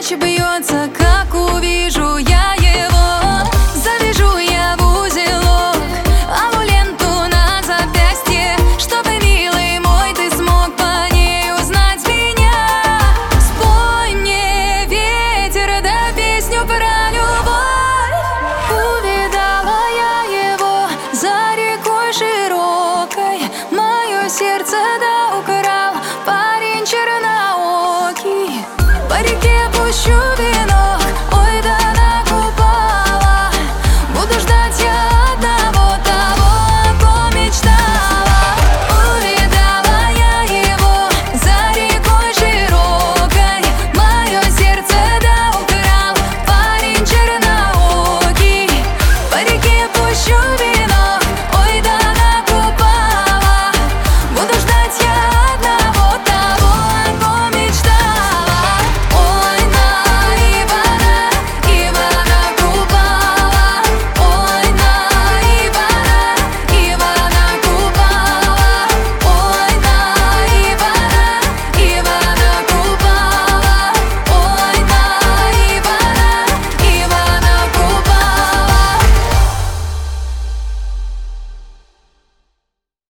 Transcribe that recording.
сердечко бьется, как увижу я его. Завяжу я в узелок алую ленту на запястье, чтобы, милый мой, ты смог по ней узнать меня. Спой мне, ветер, да песню про любовь. Увидала я его за рекой широкой, мое сердце да украл парень черноокий. По реке пущу